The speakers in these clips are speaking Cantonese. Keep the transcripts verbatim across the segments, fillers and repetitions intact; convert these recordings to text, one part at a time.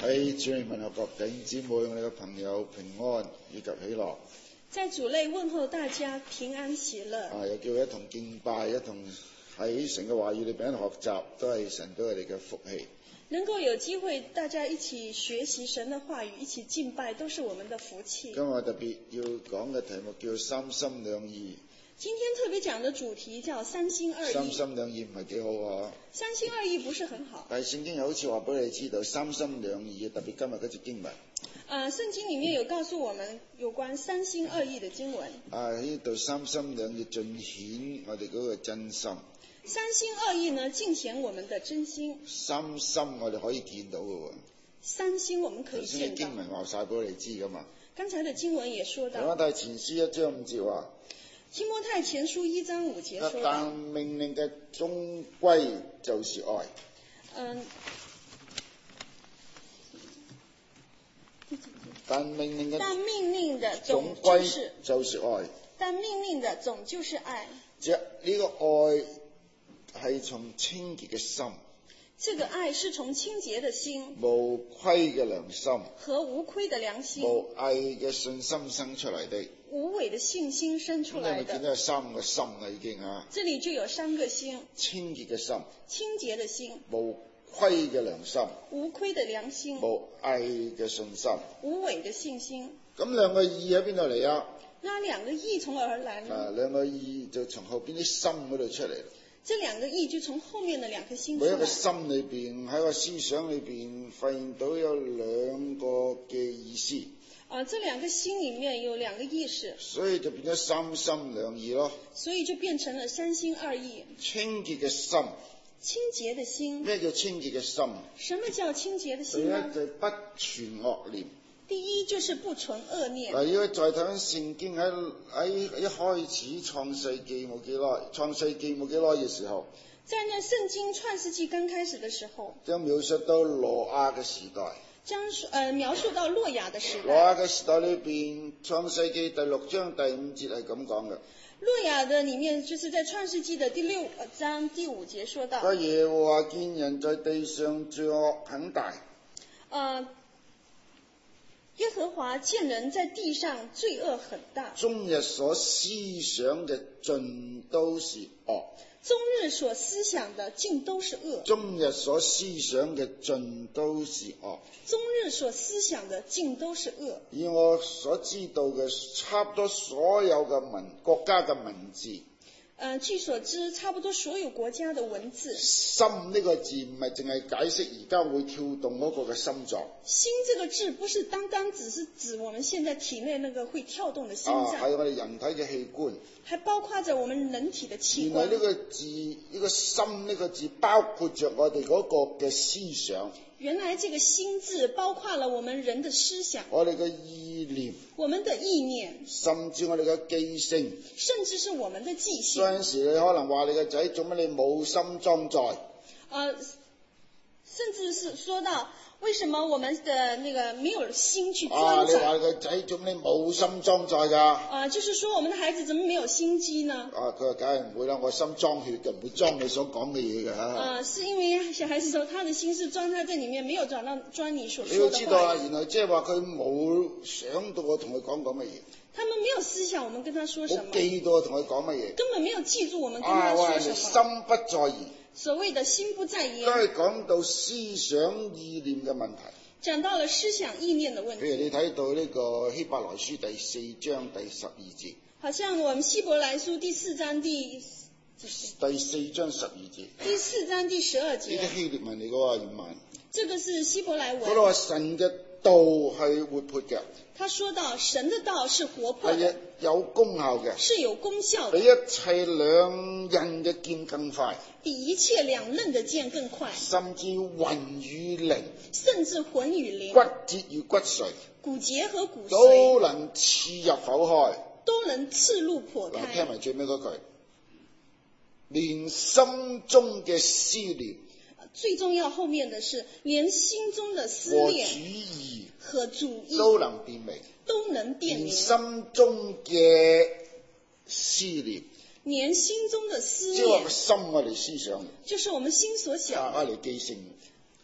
喺主裏問候各弟兄姊妹，我哋嘅朋友平安以及喜樂。 在主內問候大家平安喜樂。 啊，又叫一同敬拜，一同喺神嘅話語裏邊學習，都係神俾我哋嘅福氣。 能夠有機會大家一起學習神的話語，一起敬拜，都是我們的福氣。 今日特別要講嘅題目叫三心兩意。 今天特別講的主題叫三心二意。 三心兩意唔係幾好啊？ 三心二意不是很好。 但係聖經又好似話俾你知道三心兩意，特別今日嗰節經文。 呃，聖經裡面有告訴我們有關三心二意的經文。 啊，呢度三心兩意盡顯我哋嗰個真心。 三心二意呢，盡顯我們的真心。 三心我哋可以見到嘅喎。 三心我們可以見到。 經文話晒俾你知噶嘛。 剛才的經文也說到。 提摩太前書一章五節話。 提摩太前書一章五節說到。 但命令嘅終歸就是愛。 嗯。 但命令嘅但命令的總歸就是愛。 但命令的總就是愛。 即呢個愛係從清潔嘅心。 這個愛是從清潔的心。 無虧嘅良心。 和無虧的良心。 無偽嘅信心生出嚟的。 無偽的信心生出來的。 你咪見到有三個心啦，已經啊。 這裡就有三個心。 清潔嘅心。 清潔的心。 無虧嘅良心。 無虧的良心。 無偽嘅信心。 無偽的信心。 咁兩個意喺邊度嚟啊？ 那兩個意從何而來呢？ 啊，兩個意就從後邊啲心嗰度出嚟。 這兩個意就從後面的兩顆心出來。 每一個心裏邊喺個思想裏邊發現到有兩個嘅意思。 啊，這兩個心裡面有兩個意思。 所以就變咗三心兩意咯。 所以就變成了三心二意。 清潔嘅心。 清潔的心。 咩叫清潔嘅心？ 什麼叫清潔的心呢？ 第一就不存惡念。 第一就是不存惡念。 嗱，如果再睇翻聖經喺喺一開始創世記冇幾耐，創世記冇幾耐嘅時候， 在那聖經創世記剛開始嘅時候， 將描述到挪亞嘅時代。 將誒描述到諾亞嘅時代。 挪亞嘅時代裏邊，創世記第六章第五節係咁講嘅。 諾亞的裡面就是在創世記的第六章第五節說到。 個耶和華見人在地上罪惡很大。 呃耶和華見人在地上罪惡很大， 終日所思想嘅盡都是惡。 終日所思想的盡都是惡。 終日所思想嘅盡都是惡。 終日所思想的盡都是惡。 以我所知道嘅，差不多所有嘅文國家嘅文字。 呃，據所知，差不多所有國家的文字。 心呢個字唔係淨係解釋而家會跳動嗰個嘅心臟。心這個字不是單單只是指我們現在體內那個會跳動的心臟。 啊，係我哋人體嘅器官。 還包括着我們人體的器官。 原來呢個字，呢個心呢個字包括着我哋嗰個嘅思想。 原來這個心字包括了我們人的思想， 我哋嘅意念， 我們的意念， 甚至我哋嘅記性， 甚至是我們的記性。 有陣時你可能話你個仔做乜你冇心裝載， 呃，甚至是說到為什麼我們的那個沒有心去裝載。 啊，你話你個仔做乜你冇心裝載㗎？ 啊，就是說我們的孩子怎麼沒有心機呢？ 啊，佢話梗係唔會啦，我心裝血嘅，唔會裝你所講嘅嘢嘅嚇。 啊，是因為小孩子說他的心是裝在這裡面，沒有裝到裝你所說的話。 你要知道啊，原來即係話佢冇想到我同佢講講乜嘢。 他們沒有思想，我們跟他說什麼？ 冇記到我同佢講乜嘢。 根本沒有記住我們跟他說什麼。 啊，心不在焉。 所謂的心不在焉。 都係講到思想意念嘅問題。 講到了思想意念的問題。 譬如你睇到呢個希伯來書第四章第十二節。 好像我們希伯來書第四章第第四章十二節。 第四章第十二節。 呢啲希臘文嚟嘅喎，原文。 這個是希伯來文。 嗰度話神嘅道係活潑嘅。 他說到神的道是活潑的， 係有功效嘅， 是有功效的， 比一切兩刃嘅劍更快， 比一切兩刃的劍更快， 甚至魂與靈， 甚至魂與靈， 骨節與骨髓， 骨節和骨髓都能刺入剖開， 都能刺入剖開。 嗱，聽埋最尾嗰句，連心中嘅思念。 最重要後面的是，連心中的思念和主意和主意都能辨明， 都能辨明。 心中嘅思念， 連心中的思念， 即係話個心我哋思想， 就是我們心所想， 我哋記性。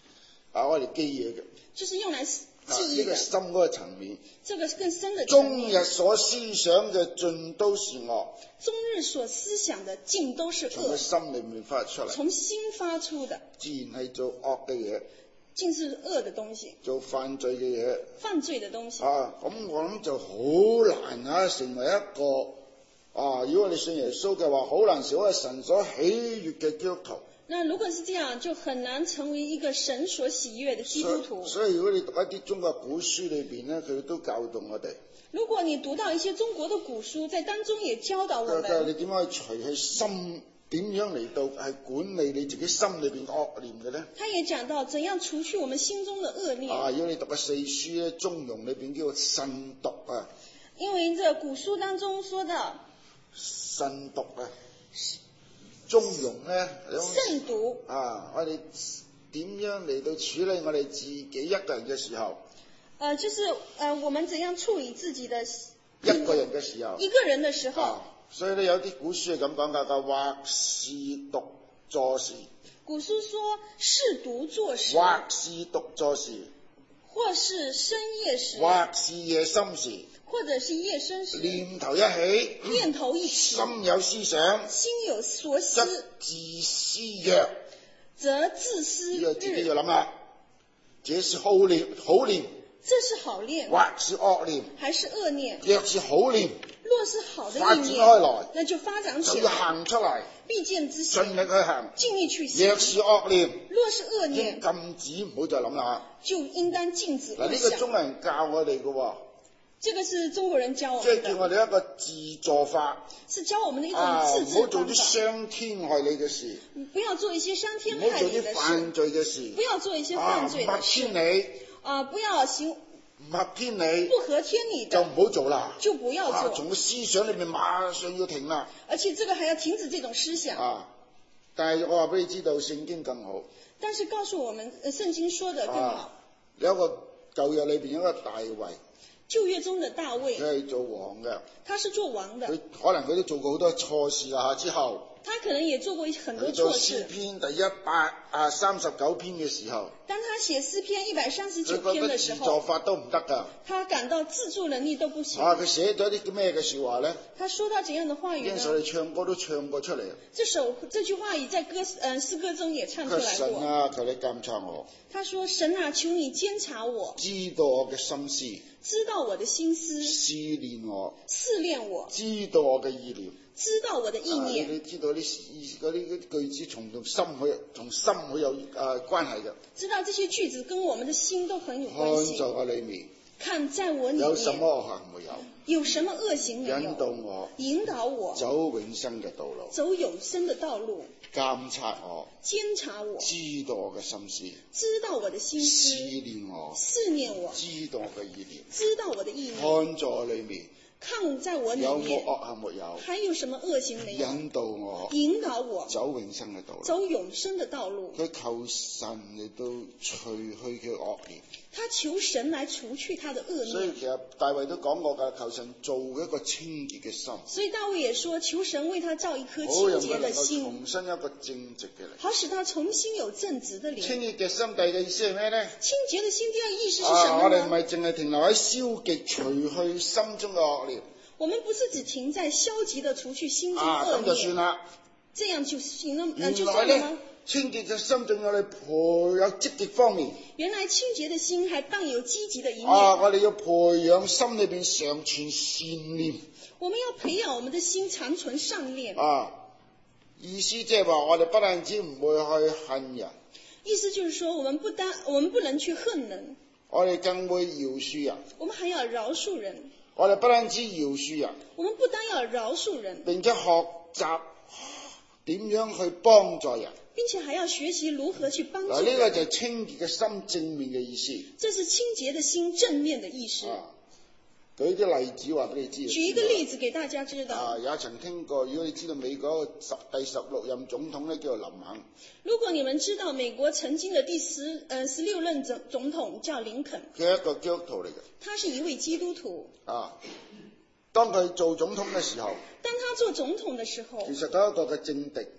啊，我哋記嘢嘅。 就是用來記啊，呢憶的。 個深嗰個層面。 這個是更深的層面。 終日所思想嘅盡都是惡。 終日所思想的盡都是惡。 從佢心裏面發出嚟。 從心發出的。 自然係做惡嘅嘢。 盡是惡的東西。 做犯罪嘅嘢。 犯罪的東西。 啊，咁我諗就好難啊，成為一個啊，如果你信耶穌嘅話，好難成為神所喜悅嘅基督徒。 那如果是這樣，就很難成為一個神所喜悅的基督徒。 所以如果你讀一啲中國古書裏邊咧，佢都教導我哋。 如果你讀到一些中國的古書，在當中也教導我們。 你點樣去除去心？點樣嚟到係管理你自己心裏邊惡念嘅咧？他也講到怎樣除去我們心中的惡念。 啊，如果你讀嘅四書咧，中庸裏邊叫做慎獨啊。 因為這古書當中說到慎獨啊。中庸咧， 慎獨啊！我哋點樣嚟到處理我哋自己一個人嘅時候？ 呃，就是呃，我們怎樣處理自己的一個人嘅時候？ 一個人的時候。 啊、所以咧，有啲古書係咁講噶，叫或是獨坐時。 古書說是獨坐時。 或是獨坐時。 或是深夜時。 或是夜深時。 或者是夜深時， 念頭一起， 念頭一起， 心有思想， 心有所思， 則自思曰， 則自思日。 自己要諗下，這是好念，好念， 這是好念， 或是惡念， 還是惡念？ 若是好念， 若是好的意念， 發展開來， 那就發展起來， 就要行出嚟， 必見之行， 盡力去行， 盡力去行。 若是惡念， 若是惡念， 應禁止，唔好再諗啦， 就應當禁止。 嗱，呢個中國人教我哋嘅喎。 這個是中國人教我們的， 即係叫我哋一個自助法， 是教我們的一種自治方法。 唔好做啲傷天害理嘅事， 不要做一些傷天害理的事， 唔好做啲犯罪嘅事， 不要做一些犯罪的事， 唔合天理， 啊，不要行唔合天理， 不合天理的就唔好做啦， 就不要做。 從個思想裏面馬上要停啦。 而且這個還要停止這種思想。 啊，但係我話俾你知道，聖經更好。 但是告訴我們，聖經說的更好。 啊、有一個舊約裏邊有一個大衛。 舊約中的大衛， 佢係做王嘅， 他是做王的， 佢可能佢都做過好多錯事啦。之後， 他可能也做過很多錯事。 做詩篇第一百啊三十九篇嘅時候， 當他寫詩篇一百三十九篇嘅時候， 佢個自助法都唔得㗎。 他感到自助能力都不行。 啊，佢寫咗啲咩嘅説話咧？ 他說他怎樣的話語呢？ 經常你唱歌都唱過出嚟。 這首這句話語在歌嗯詩歌中也唱出來過。 神啊，求你監察我。 他說：神啊，求你監察我， 知道我嘅心思， 知道我的心思， 試煉我， 試煉我， 知道我嘅意念， 知道我的意念。 啊、你知道啲嗰啲句子從同心好同心好有誒、呃、關係嘅。 知道這些句子跟我們的心都很有關係。 看在我裏面， 看在我裏面有什麼惡行沒有？ 有什麼惡行沒有？ 引導我， 引導我走永生嘅道路， 走永生的道路。 監察我， 監察我， 知道我嘅心思， 知道我的心思， 試煉我， 試煉我， 知道我嘅意念， 知道我的意念。 看在我裏面， 看在我裏面， 有冇惡行沒有？ 還有什麼惡行沒有？ 引導我， 引導我， 走永生嘅道路， 走永生的道路。 佢求神嚟到除去佢惡念。 他求神來除去他的惡念。 所以其實大衛都講過㗎，求神做一個清潔嘅心。 所以大衛也說，求神為他造一顆清潔的心， 重新一個正直嘅靈， 好使他重新有正直的靈。 清潔嘅心第二個意思係咩咧？ 清潔的心第二意思是什啊， 麼呢？ 我哋唔係淨係停留喺消極除去心中嘅惡念。 我們不是只停在消極的除去心中惡念。 啊，咁就算啦。 這樣就行了，呃，就原來算了嗎？ 清潔嘅心仲有你培有積極方面。 原來清潔的心還伴有積極的一面。 啊，我哋要培養心裏邊常存善念。 我們要培養我們的心常存善念。 啊，意思即係話我哋不但止唔會去恨人。 意思就是說，我們不單我們不能去恨人， 我哋更會饒恕人。 我們還要饒恕人。 我哋不單止饒恕人， 我們不單要饒恕人， 並且學習點樣去幫助人， 並且還要學習如何去幫助人。 嗱，呢個就係清潔嘅心正面嘅意思。 這是清潔的心正面的意思。 啊，舉啲例子話俾你知。 舉一個例子給大家知道。 啊，也曾聽過，如果你知道美國個十第十六任總統咧，叫做林肯。 如果你們知道美國曾經的第十呃十六任總總統叫林肯， 佢係一個基督徒嚟嘅。 他是一位基督徒。 啊，當佢做總統嘅時候， 當他做總統的時候， 其實佢係一個嘅政敵。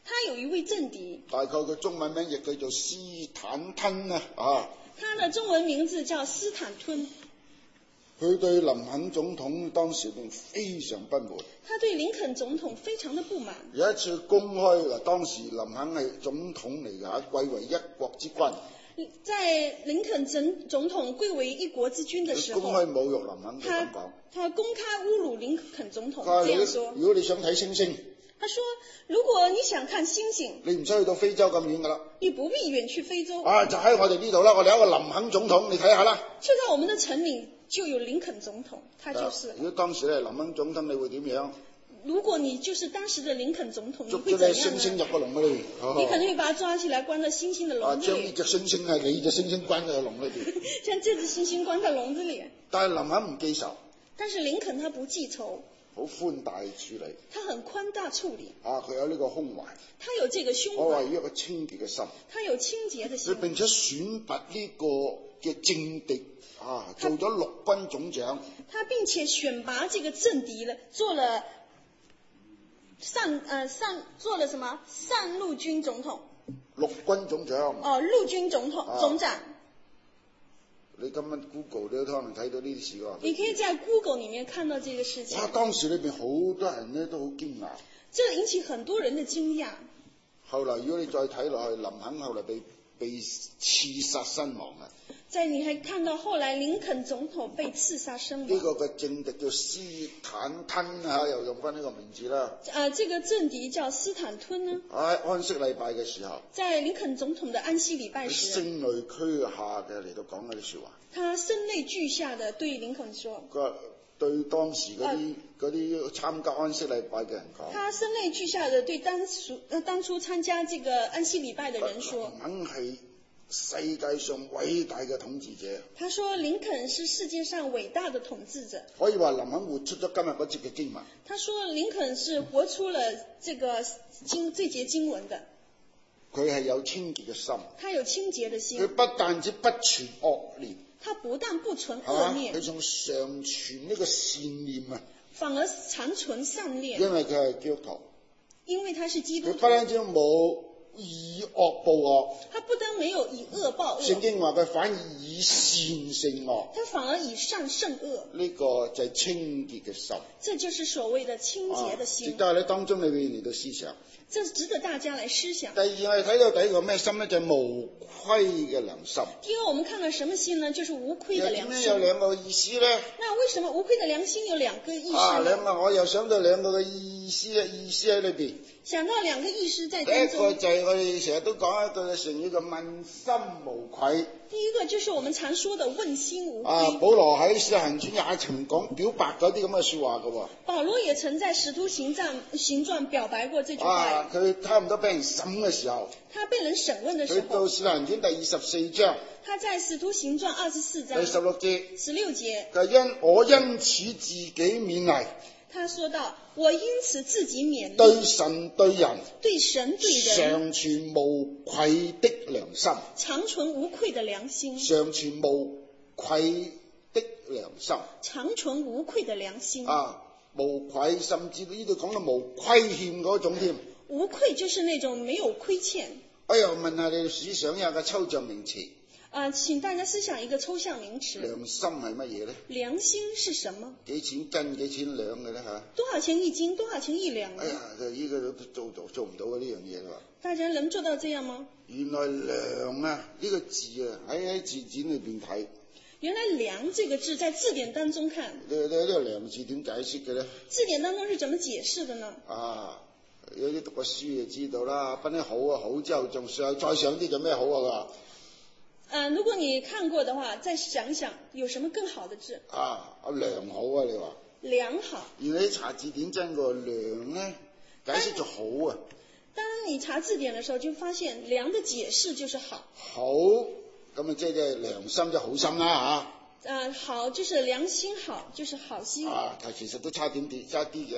他有一位政敵， 大概佢中文名亦叫做斯坦吞啊，啊， 他的中文名字叫斯坦吞。 佢對林肯總統當時仲非常不滿。 他對林肯總統非常的不滿。 有一次公開嗱，當時林肯係總統嚟㗎，貴為一國之君。 在林肯總總統貴為一國之君的時候， 公開侮辱林肯， 他咁講。 他公開侮辱林肯總統，這樣說。 如果你想睇星星， 他說：如果你想看星星， 你唔使去到非洲咁遠㗎啦。 你不必遠去非洲。 啊，就喺我哋呢度啦，我哋有一個林肯總統，你睇下啦。 就在我們的城裡就有林肯總統，他就是。 如果當時咧林肯總統，你會點樣？ 如果你就是當時的林肯總統，你會捉咗隻猩猩入個籠嗰度， 你可能會把它抓起來關在猩猩的籠子裡。 將呢隻猩猩係你隻猩猩關喺個籠裏邊。 將這隻猩猩關在籠子裡。 但係林肯唔記仇。 但是林肯他不記仇。 好寬大處理。 他很寬大處理。 啊，佢有呢個胸懷。 他有這個胸懷。 我話一個清潔嘅心。 他有清潔的心。 佢並且選拔呢個嘅政敵啊，做咗陸軍總長。 他並且選拔這個政敵了，做了。上呃上做了什麼？上陸軍總統。 陸軍總長。 哦，陸軍總統、啊、總長。 你今晚 Google 都可能睇到呢啲事㗎。 你可以在 Google 裡面看到這個事情。 哇！當時裏邊好多人咧都好驚訝。 這引起很多人的驚訝。 後來如果你再睇落去，林肯後來被被刺殺身亡啊。 在你還看到後來林肯總統被刺殺身亡。 呢個嘅政敵叫斯坦吞啊，又用翻呢個名字啦。 啊，這個政敵叫斯坦吞呢。 喺安息禮拜嘅時候。 在林肯總統的安息禮拜時。 聲淚俱下嘅嚟到講嗰啲説話。 他聲淚俱下的對林肯說。 佢對當時嗰啲嗰啲參加安息禮拜嘅人講。 他聲淚俱下的對當初呃當初參加這個安息禮拜的人說。 林肯係世界上偉大嘅統治者。 他說林肯是世界上偉大的統治者。 可以話林肯活出咗今日嗰節嘅經文。 他說林肯是活出了這個經這節經文的。 佢係有清潔嘅心。 他有清潔的心。 佢不但止不存惡念。 他不但不存惡念。 佢仲常存呢個善念啊。 反而常存善念。 因為佢係基督徒。 因為他是基督徒。 佢不單止冇以惡報惡， 他不但沒有以惡報惡， 聖經話佢反而以善勝惡， 他反而以善勝惡。 呢個就係清潔嘅心， 這就是所謂的清潔的心。 值得喺當中裏邊嚟到思想。 這值得大家來思想。 第二我哋睇到第一個咩心咧，就係、是、無虧嘅良心。 第二我們看到什麼心呢？就是無虧的良心。 有兩個意思咧。 那為什麼無虧的良心有兩個意思呢？ 啊，兩個我又想到兩個嘅意思嘅意思喺裏邊。想到兩個意思在當中。 第一個就係我哋成日都講一句嘅成語叫問心無愧。 第一個就是我們常說的問心無愧。 啊，保羅喺使徒行傳也曾講表白嗰啲咁嘅說話嘅。 保羅也曾在使徒行傳行傳表白過這句話。 啊，佢差唔多俾人審嘅時候。 他被人審問的時候。 去到使徒行傳第二十四章。 他在使徒行傳二十四章。 第十六節。 十六節。 佢因我因此自己勉勵。 他說道：我因此自己勉勵。 對神對人。 對神對人。 常存無愧的良心。 常存無愧的良心。 常存無愧的良心。 常存無愧的良心。 啊，無愧，甚至呢度講到無虧欠嗰種添。 無愧就是那種沒有虧欠。 哎呀，問下你思想有個抽象名詞。 啊，請大家思想一個抽象名詞。 良心係乜嘢咧？ 良心是什麼？ 幾錢斤幾錢兩嘅咧吓？ 多少錢一斤？多少錢一兩？ 哎呀，就呢個都做做做唔到嘅呢樣嘢啦。 大家能做到這樣嗎？ 原來良啊呢、這個字啊喺喺字典裏邊睇。 原來良這個字在字典當中看。 呢呢呢個良字點解釋嘅咧？ 字典當中是怎麼解釋的呢？ 啊，有啲讀過書就知道啦。分啲好啊，好之後仲上再上啲就咩好啊？ 呃，如果你看過的話，再想想有什麼更好的字？ 啊，良好啊，你話？良好。 原來你查字典真個良咧，解釋就好啊。 當你查字典的時候，就發現良的解釋就是好。 好，咁啊即係良心就好心啦吓。 呃，好就是良心好，就是好心。 啊，其實都差點啲，差啲嘅。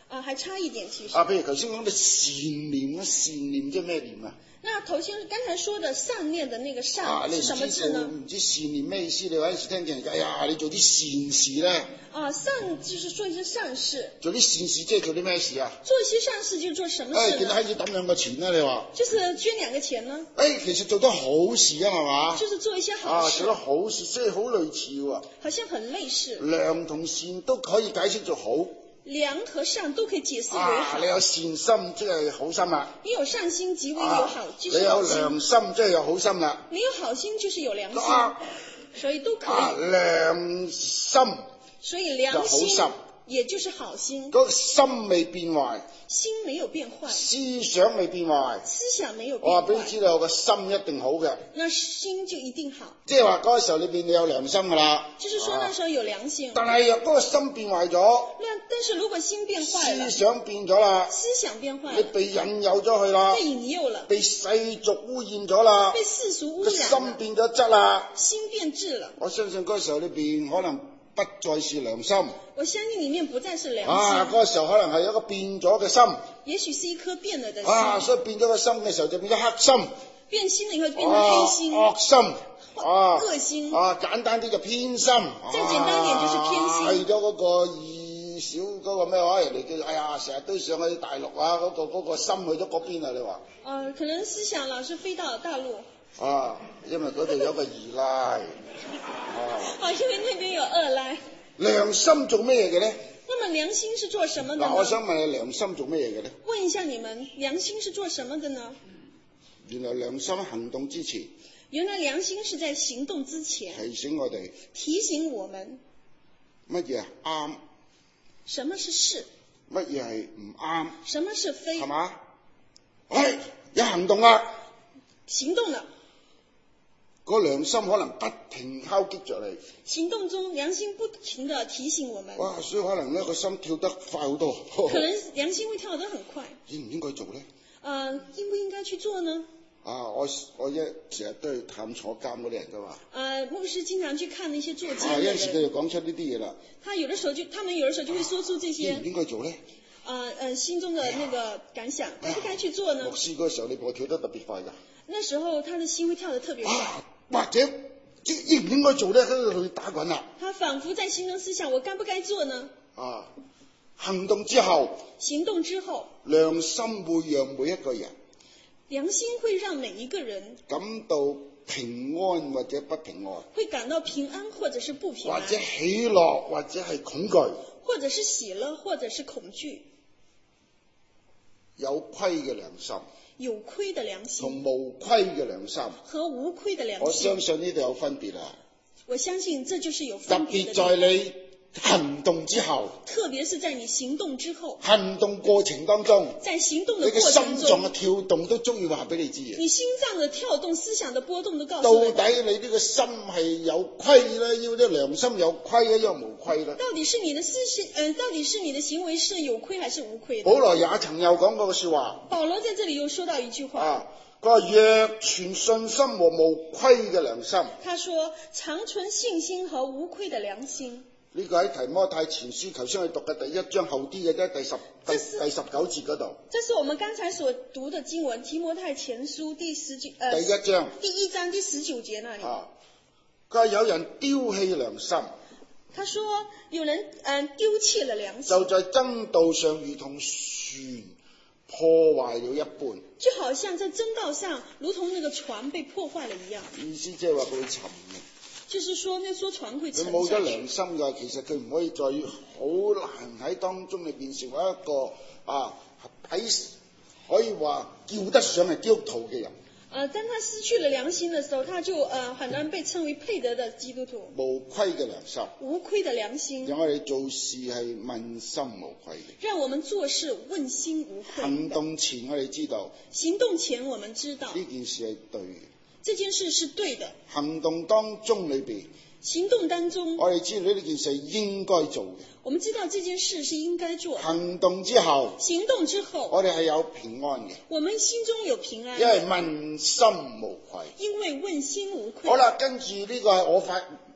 啊，還差一點其實。 啊，譬如頭先講嘅善念，善念即係咩念啊？ 那頭先剛才說的善念的那個善、 啊、 是什麼字呢？ 唔知善念咩意思？你有陣時聽見人哎呀，你做啲善事咧。 啊，善就是做一些善事。 做啲善事即係做啲咩事啊？ 做一些善事就做什麼事呢？ 哎，見到閪子抌兩個錢啦，你話？ 就是捐兩個錢呢？ 哎，其實做得好事啊，係嘛？ 就是做一些好事。 啊，做得好事，即係好類似喎。 好像很類似。 良同善都可以解釋做好。 良和善都可以解釋為好。 啊，你有善心即係好心啦。 你有善心即為有好， 啊、 就是好心。 你有良心即係有好心啦。 你有好心就是有良心， 啊、 所以都可以。 啊、良心。 所以良心也就是好心。 個心未變壞。 心沒有變壞。 思想未變壞。 思想沒有變壞。 我話俾你知道，個心一定好嘅。 那心就一定好。 即係話嗰個時候裏邊你有良心噶啦。 就是說那時候有良心。啊、 但係若嗰個心變壞咗。 但是如果心變壞了。 思想變咗啦。 思想變壞了。 你被引誘咗去啦。 被引誘了。 被世俗污染咗啦。 被世俗污染。個心變咗質啦。 心變質了。 我相信嗰個時候裏邊可能不再是良心。 我相信裏面不再是良心。 啊，嗰、那個時候可能係一個變咗嘅心。 也許是一顆變了的心。 啊，所以變咗個心嘅時候就變咗黑心。 變心了以後變成黑心。 惡、啊、心。 啊，惡心。 啊，簡單啲就偏心。 再簡單點就是偏心。 係咗嗰個二小嗰個咩話？人哋叫哎呀，成日都上去大陸啊，嗰、那個嗰、那個心去咗嗰邊啊，你話？ 呃，可能思想老是飛到大陸。 啊，因為嗰度有個二奶。啊， 啊，因為那邊有二奶。 良心做咩嘢嘅咧？ 那麼良心是做什麼的呢？ 我想問你，良心做咩嘢嘅咧？ 問一下你們，良心是做什麼的呢？ 原來良心行動之前。 原來良心是在行動之前。 提醒我哋。 提醒我們。 乜嘢啱？ 什麼是是？ 乜嘢係唔啱？ 什麼是非？ 係嘛？哎，有行動啦。 行動了。 個良心可能不停敲擊着你。 行動中，良心不停地提醒我們。 哇，所以可能呢個心跳得快好多。 可能良心會跳得很快。 應唔應該做呢？ 呃，應不應該去做呢？ 啊，我我一成日都去探坐監嗰啲人噶嘛。 呃，牧師經常去看那些坐監的人。 啊，有陣時佢就講出呢啲嘢啦。 他有的時候就，他們有的時候就會說出這些。 應唔應該做呢？ 呃呃，心中的那個感想，該不該去做呢？ 牧師嗰個時候，你步跳得特別快噶。 那時候他的心會跳得特別快。 啊，或者即應唔應該做呢？喺度打滾啦。 他仿佛在心中思想：我該不該做呢？ 啊，行動之後。 行動之後。 良心會讓每一個人。 良心會讓每一個人感到平安或者不平安。 會感到平安或者是不平安。 或者喜樂或者係恐懼。 或者是喜樂或者是恐懼。 有虧嘅良心。 有虧的良心同無虧嘅良心和無虧的良心， 我相信呢度有分別啊！ 我相信這就是有分別的。 特別在你行動之後， 特別是在你行動之後， 行動過程當中， 在行動的過程中， 你嘅心臟嘅跳動都足以話俾你知嘅。 你心臟的跳動、思想的波動都告訴你。 到底你呢個心係有虧咧，要啲良心有虧咧，又無虧咧？ 到底是你的思想，嗯、呃，到底是你的行為是有虧還是無虧的？ 保羅也曾有講過個說話。 保羅在這裡又說到一句話。 啊，佢話若存信心和無虧嘅良心。 他說常存信心和無虧的良心。 呢個喺提摩太前書頭先去讀嘅第一章後啲嘅啫，第十第第十九節嗰度。 這是我們剛才所讀的經文，提摩太前書第十九，呃， 第一章， 第一章第十九節那裡。 啊，佢話有人丟棄良心。 他說有人嗯丟棄了良心。 就在真道上如同船破壞了一般。 就好像在真道上，如同那個船被破壞了一樣。 意思即係話佢會沉嘅。 就是說，那說船會沉下去。 佢冇咗良心嘅，其實佢唔可以再好難喺當中裏邊成為一個啊喺可以話叫得上係基督徒嘅人。 呃，當他失去了良心的時候，他就呃很難被稱為配得的基督徒。 無虧嘅良心。 無虧的良心。 讓我哋做事係問心無愧嘅。 讓我們做事問心無愧。 行動前我哋知道。 行動前我們知道。 呢件事係對嘅。 這件事是對的。 行動當中裏邊， 行動當中， 我哋知道呢件事係應該做嘅。 我們知道這件事是應該做的。 行動之後， 行動之後， 我哋係有平安嘅。 我們心中有平安， 因為問心無愧。 因為問心無愧。 好啦，跟住呢個係我發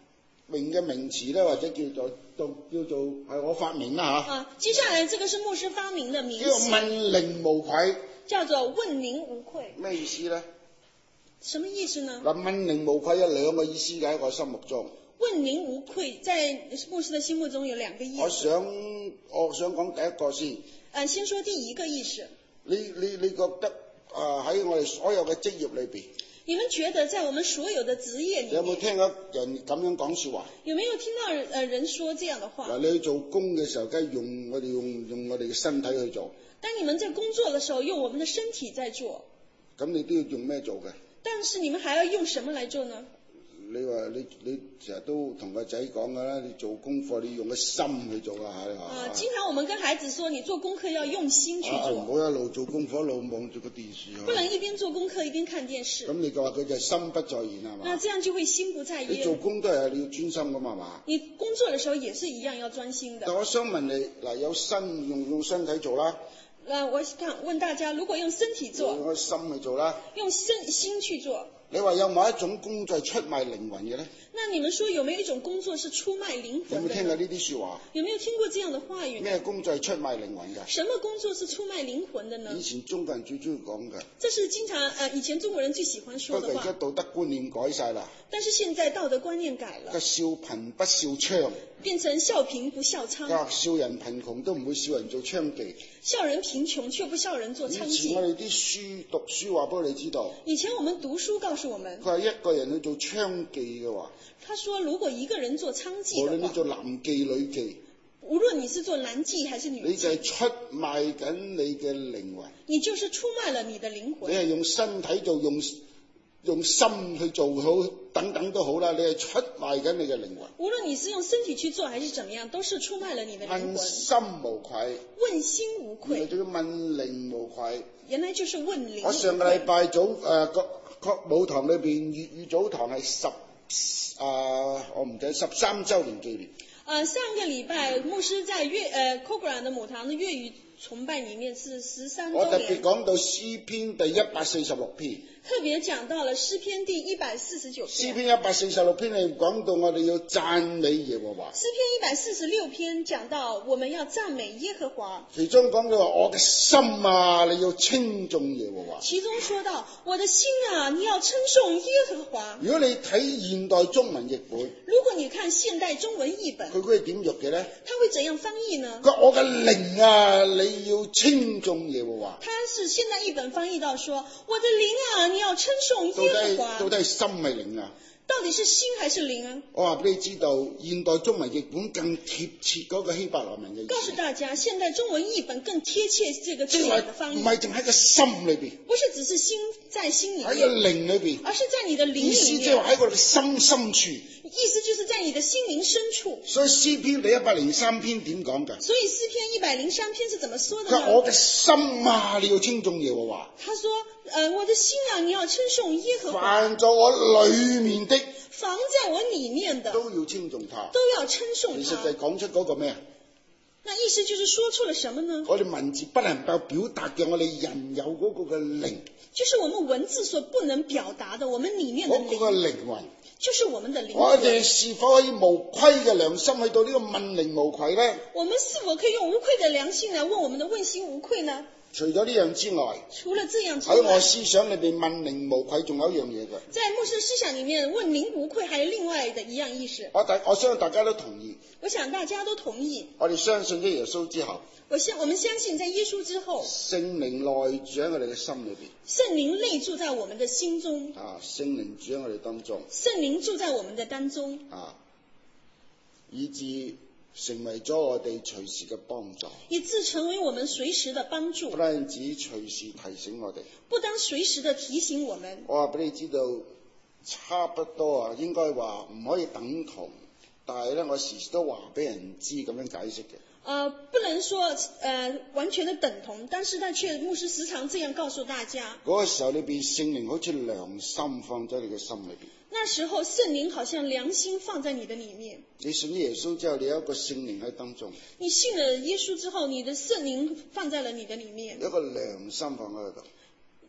明嘅名詞咧，或者叫做叫叫做係我發明啦嚇。 啊，接下來這個是牧師發明的名叫詞， 問靈無愧， 叫做問靈無愧。 咩意思咧？ 什麼意思呢？ 嗱，問靈無愧有兩個意思嘅喺我心目中。 問靈無愧在牧師的心目中有兩個意思。 我想我想講第一個先。 呃，先說第一個意思。 你你你覺得啊喺、呃、我哋所有嘅職業裏邊， 你們覺得在我們所有的職業裏面， 有冇聽過人咁樣講說話？ 有沒有聽到呃人說這樣的話？ 嗱，你去做工嘅時候，梗係用我哋用用我哋嘅身體去做。 當你們在工作的時候，用我們的身體在做。 咁你都要用咩做嘅？ 但是你們還要用什麼來做呢？ 你話你你成日都同個仔講㗎啦，你做功課你用個心去做啊嚇！ 啊，經常我們跟孩子說，你做功課要用心去做。 唔好一路做功課一路望住個電視。 不能一邊做功課一邊看電視。 咁你就話佢就係心不在焉係嘛？ 那這樣就會心不在焉。 你做工都係你要專心㗎嘛係嘛？ 你工作的時候也是一樣要專心的。 但我想問你嗱，有身用用身體做啦。 那我想問大家，如果用身體做， 用個心去做啦， 用身心去做， 你話有冇一種工作係出賣靈魂嘅咧？ 那你們說有沒有一種工作是出賣靈魂的？ 有冇聽過呢啲說話？ 有沒有聽過這樣的話語？ 咩工作係出賣靈魂嘅？ 什麼工作是出賣靈魂的呢？ 以前中國人最中意講嘅。 這是經常呃以前中國人最喜歡說的話。 不過而家道德觀念改晒啦。 但是現在道德觀念改了。 個笑貧不笑娼。 變成笑貧不笑娼。 笑人貧窮都唔會笑人做娼妓。 笑人貧窮卻不笑人做娼妓。 以前我哋啲書讀書話俾我哋知道。 以前我們讀書告訴我們。 佢係一個人去做娼妓嘅話。 他說如果一個人做娼妓， 無論你做男妓女妓， 無論你是做男妓還是女妓， 你就係出賣緊你嘅靈魂。 你就是出賣了你的靈魂。 你係用身體做，用用心去做好，等等都好啦。你係出賣緊你嘅靈魂。 無論你是用身體去做還是怎麼樣，都是出賣了你的靈魂。 問心無愧， 問心無愧。 原來叫問靈無愧。 原來就是問靈無愧。 我上個禮拜早誒個個母堂裏邊粵語早堂係十。啊、呃，我唔記十三周年紀念。 呃，上個禮拜牧師在粵呃 Cochrane 的母堂的粵語崇拜裡面是十三周年。 我特別講到詩篇第一百四十六篇。 特別講到了詩篇第一百四十九篇。詩篇一百四十六篇係講到我哋要讚美耶和華。 詩篇一百四十六篇講到我們要讚美耶和華。 其中講到話我嘅心啊，你要稱頌耶和華。 其中說到我的心啊，你要稱頌耶和華。 如果你睇現代中文譯本， 如果你看現代中文譯本， 佢會點譯嘅咧？ 他會怎樣翻譯呢？ 我嘅靈啊，你要稱頌耶和華。 他是現代譯本翻譯到說，我的靈啊，你要稱頌耶和華。 到底係心係靈啊？ 到底是心還是靈啊？ 我話俾你知道，現代中文譯本更貼切嗰個希伯來文嘅意思。 告訴大家，現代中文譯本更貼切這個字眼的翻譯。 唔係淨喺個心裏邊， 不是只是心在心裏面， 喺個靈裏邊， 而是在你的靈裏面。 意思即係話喺我哋嘅心深處。 意思就是在你的心靈深處。 所以詩篇第一百零三篇點講㗎？ 所以詩篇一百零三篇是怎麼說的呢？ 我嘅心啊，你要稱頌耶和華。 他說：呃，我的心啊，你要稱頌耶和華。 凡在我裏面的， 房在我裏面的， 都要稱頌他， 都要稱頌他。 其實就係講出嗰個咩啊？ 那意思就是說出了什麼呢？ 我哋文字不能夠表達嘅，我哋人有嗰個嘅靈， 就是我們文字所不能表達的，我們裏面的靈， 嗰個靈魂， 就是我們的靈魂。 我哋是否可以無愧嘅良心去到呢個問靈無愧呢？ 我們是否可以用無愧的良心來問我們的問心無愧呢？ 除咗呢樣之外， 除了這樣之外， 喺我思想裏邊問靈無愧仲有一樣嘢嘅。 在牧師思想裏面問靈無愧還有另外的一樣意思。 我大我相信大家都同意。 我想大家都同意。 我哋相信咗耶穌之後， 我相我們相信在耶穌之後， 聖靈內住喺我哋嘅心裏邊。 聖靈內住在我們的心中。 啊，聖靈住喺我哋當中。 聖靈住在我們的當中。 啊，以致成為咗我哋隨時嘅幫助， 以致成為我們隨時的幫助。 不單止隨時提醒我哋， 不單隨時的提醒我們。 我話俾你知道，差不多啊，應該話唔可以等同，但係咧，我時時都話俾人知咁樣解釋嘅。 呃，不能說呃完全的等同，但是他卻牧師時常這樣告訴大家。 嗰個時候裏邊，聖靈好似良心放在你嘅心裏邊。那時候聖靈好像良心放在你的裡面。 你信耶穌之後，你有一個聖靈喺當中。 你信了耶穌之後，你的聖靈放在了你的裡面。 有一個良心放喺度。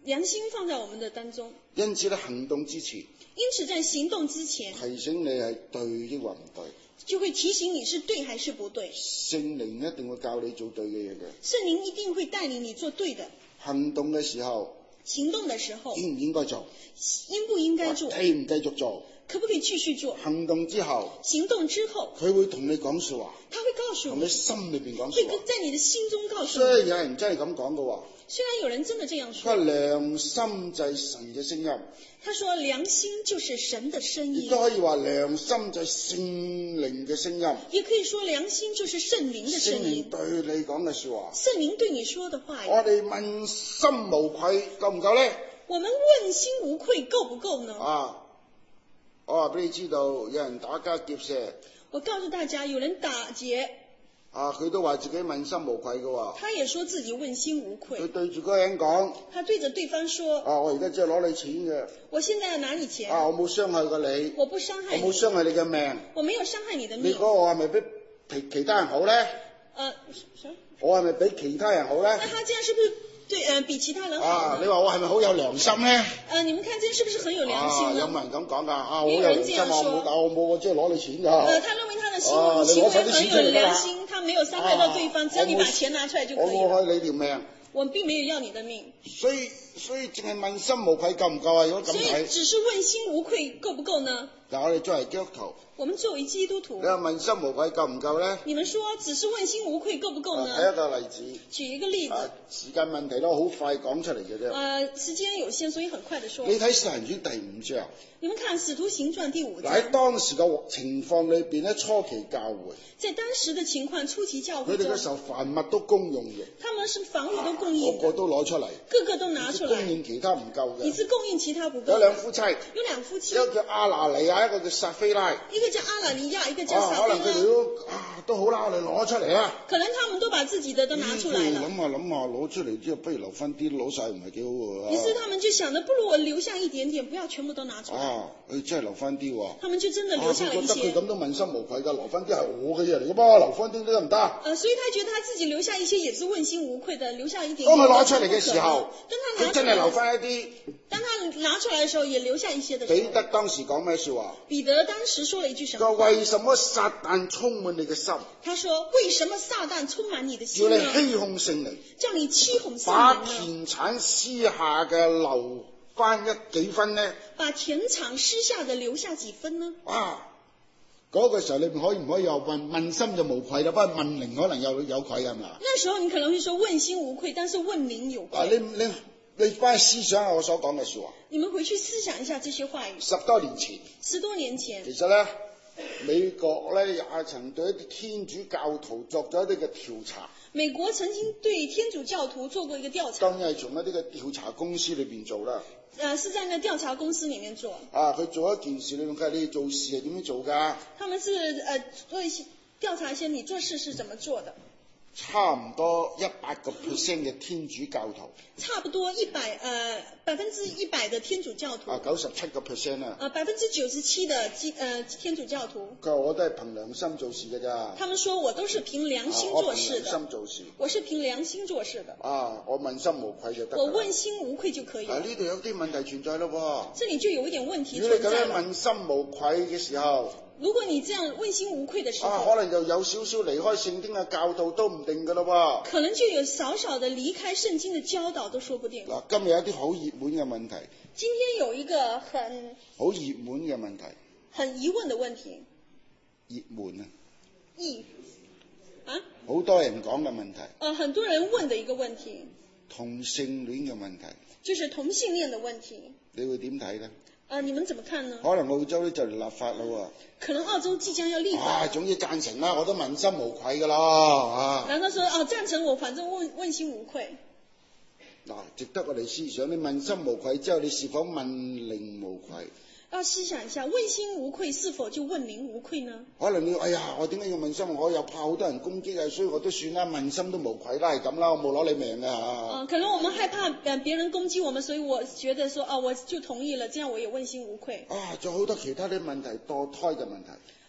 良心放在我們的當中。 因此咧，行動之前， 因此在行動之前， 提醒你係對抑或唔對， 就會提醒你是對還是不對。 聖靈一定會教你做對嘅嘢嘅。 聖靈一定會帶領你做對的。 行動嘅時候， 行動的時候， 應唔應該做？ 應不應該做？ 繼唔繼續做？ 可不可以繼續做？ 行動之後， 行動之後， 佢會同你講說話， 他會告訴你， 同你心裏邊講會說話。 在你的心中告訴所以你。 有人真係咁講嘅喎， 雖然有人真的這樣佢說， 話良心就係神嘅聲音， 他說良心就是神的聲音亦都，可以話良心就係聖靈嘅聲音。 也可以說良心就是聖靈的聖靈聲音。 對你講嘅說話， 聖靈對你說的話我哋問心無愧夠唔夠呢？ 我們問心無愧夠不夠呢？ 啊！我話俾你知道，有人打家劫舍， 我告訴大家，有人打劫， 啊，佢都話自己問心無愧嘅喎。 他也說自己問心無愧佢。對住嗰個人講： 他對着對方說， 啊，我而家只係攞你錢嘅， 我現在要拿你錢， 啊，我冇傷害過你， 我不傷害你， 我冇傷害你嘅命。 我沒有傷害你的你命。 講我係咪比其其他人好呢？ 呃，什麼？ 我係咪比其他人好呢？ 那他這樣是不是對呃比其他人好啊，你呢？ 話我係咪好有良心呢？ 呃，你們看這樣是不是很有良心啊，有呢？ 冇人咁講㗎？啊，我有良心啊，我有人這樣說冇打，我冇，我即係攞你錢㗎。 呃，他認為他的行啊為行為你攞返啲錢很有出嚟得啦良心，他沒有傷害到對方，只要你把錢拿出來就可以了。 我冇害你條命， 我並沒有要你的命， 所以所以淨係問心無愧夠唔夠啊？如果咁所以睇， 只是問心無愧夠不夠呢？ 嗱，我哋作為基督徒， 我們作為基督徒你，話問心無愧夠唔夠呢？ 你們說只是問心無愧夠不夠啊呢？ 睇一個例子， 舉一個例子， 啊，時間問題咯，好快講出嚟嘅啫。 呃，時間有限，所以很快的說。 你睇《使徒行傳》第五章， 你們看《使徒行傳》第五嗱喺章， 當時嘅情況裏邊咧，初期教會在當時的情況，初期教會中佢哋嘅，時候凡物都公用嘅， 他們是房屋都供個應的， 個都攞出嚟， 個個都拿出來， 供應其他唔夠嘅。 你是供應其他不夠有兩的。 夫妻， 有兩夫妻一，個叫亞拿尼亞，一個叫撒菲拉。 一個叫阿拿尼亞，一個叫啊， 撒可能佢哋菲拉， 都啊都好啦，我哋攞出嚟啊！ 可能他們都把自己的都拿出來了。 諗下諗下，攞出嚟之後，不如留翻啲，攞晒唔係幾好喎。 於是他們就想着，不如我留下一點點，不要全部都拿出來。 啊，佢真係留翻啲喎。 他們就真的啊， 留下了一佢覺得佢些。 咁都問心無愧㗎，留翻啲係我嘅嘢嚟㗎噃，留翻啲都唔得。 呃，所以他覺得他自己留下一些也是問心無愧的，留下一點點。 當佢攞出嚟嘅時候， 當他拿出佢真係留來， 翻一啲。 當他拿出來的時候，也留下一些的時候。 彼得當時講咩説話？ 彼得當時說了一句什麼？ 佢話：為什麼撒旦充滿你嘅心， 他說：為什麼撒旦充滿你的心要你呢？ 欺哄聖靈， 叫你欺哄聖把靈呢？ 田產私下嘅留翻一幾分呢？ 把田場私下的留下幾分呢？ 啊！嗰、個時候你可以唔可以又問問心就無愧啦？不過問靈可能有有愧係咪啊？ 那時候你可能會說問心無愧，但是問靈有啊！你愧。 你你翻去思想下我所講嘅説話。 你們回去思想一下這些話語。 十多年前， 十多年前， 其實咧美國咧也曾對一啲天主教徒作咗一啲嘅調查， 美國曾經對天主教徒做過一個調查， 當然係從一啲嘅調查公司裏邊做啦。 呃，是在那調查公司裡面做。 啊，佢做一件事，你問佢你做事係點樣做㗎？ 他們是呃做一些調查一些你做事是怎麼做的， 差唔多一百個 percent 嘅天主教徒， 差不多一百呃百分之一百的天主教徒， 啊九十七個 percent 啊， 呃百分之九十七的基呃天主教徒， 佢話我都係憑良心做事㗎咋。 他們說我都是憑良心啊我做事憑良心的， 做事。 我是憑良心做事的， 啊，我問心無愧就得㗎啦。 我問心無愧就可以啊， 了。 呢度有啲問題存在咯這裡就有一點問喎。 題如果你咁樣存在了。 問心無愧嘅時候， 如果你這樣問心無愧的時啊， 候， 可能就有少少離開聖經嘅教導都唔定㗎咯喎。 可能就有少少的離開聖經的教導都說不定。 嗱，今日有一啲好熱門嘅問題， 今天有一個很好熱門嘅問題， 很疑問的問題， 熱門啊， 疑啊， 好多人講嘅問題， 呃，很多人問的一個問題， 同性戀嘅問題， 就是同性戀的問題。 你會點睇呢？ 呃，你們怎麼看呢？ 可能澳洲咧就嚟立法啦可能澳洲即將要立喎， 法。 啊，總之贊成啦，我都問心無愧㗎啦，啊， 然後說哦，贊成我，反正問問心無愧。 嗱，值得我哋思想，你問心無愧之後，你是否問靈無愧？ 要思想一下，問心無愧是否就問靈無愧呢？ 可能你哎呀，我點解要問心？我又怕好多人攻擊啊，所以我都算啦，問心都無愧啦，係咁啦，我冇攞你命啊嚇。 呃，可能我們害怕呃別人攻擊我們，所以我覺得說哦，我就同意了，這樣我也問心無愧。 啊，仲有好多其他啲問題，墮胎嘅問題。